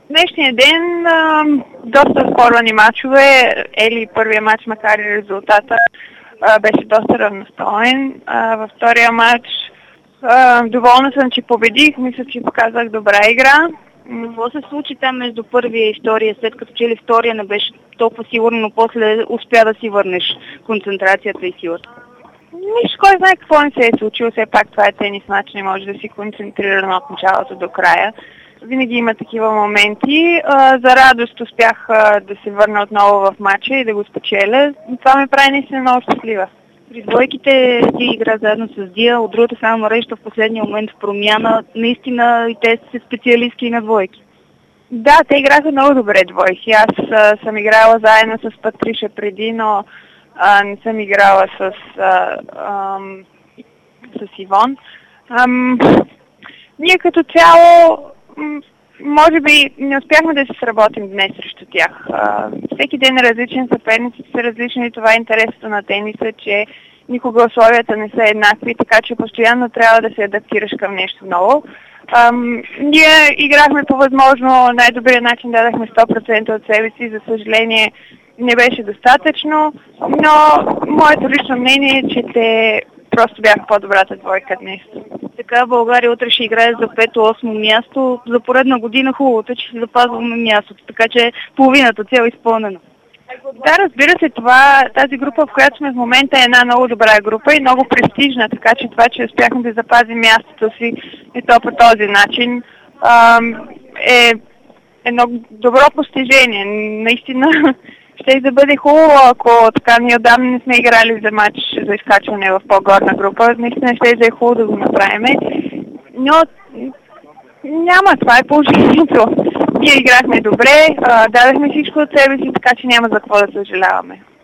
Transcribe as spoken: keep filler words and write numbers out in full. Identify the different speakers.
Speaker 1: Днешния ден а, доста спорвани мачове. Ели първия мач, макар и резултата, а, беше доста равностоен. А, във втория мач а, доволна съм, че победих. Мисля, че показах добра игра.
Speaker 2: Какво се случи там между първия и втория, след като че ли втория не беше толкова сигурно, но после успя да си върнеш концентрацията и силата?
Speaker 1: Нищо, кой знае какво не се е случило. Все пак това е тенис мач, не може да си концентрирано от началото до края. Винаги има такива моменти. А, за радост успях а, да се върна отново в матча и да го спечеля. Това ме прави наистина много щастлива.
Speaker 2: При двойките ти игра заедно с Дия, от другата страна мрежата в последния момент в промяна. Наистина и те са специалистки на двойки.
Speaker 1: Да, те играха много добре двойки. Аз а, съм играла заедно с Патриша преди, но а, не съм играла с, а, ам, с Ивон. Ам, ние като цяло може би не успяхме да се сработим днес срещу тях. А, всеки ден е различен, съперниците са различни и това е интересното на тениса, че никога условията не са еднакви, така че постоянно трябва да се адаптираш към нещо ново. Ам, ние играхме по възможно най-добрия начин, дадахме сто процента от себе си, за съжаление не беше достатъчно, но моето лично мнение е, че те просто бяха по-добрата двойка днес.
Speaker 2: Така България утре ще играе за пето-осмо място. За поредна година хубавото е, че си запазваме мястото, така че половината цел е изпълнена.
Speaker 1: Да, разбира се, това, тази група, в която сме в момента, е една много добра група и много престижна, така че това, че успяхме да запазим мястото си и то по този начин, е едно добро постижение. Наистина ще да бъде хубаво, ако така ние отдавна не сме играли за матч за изкачване в по-горна група. Наистина ще да е хубаво да го направим. Но няма, това е положението. Ние играхме добре, дадахме всичко от себе си, така че няма за какво да съжаляваме.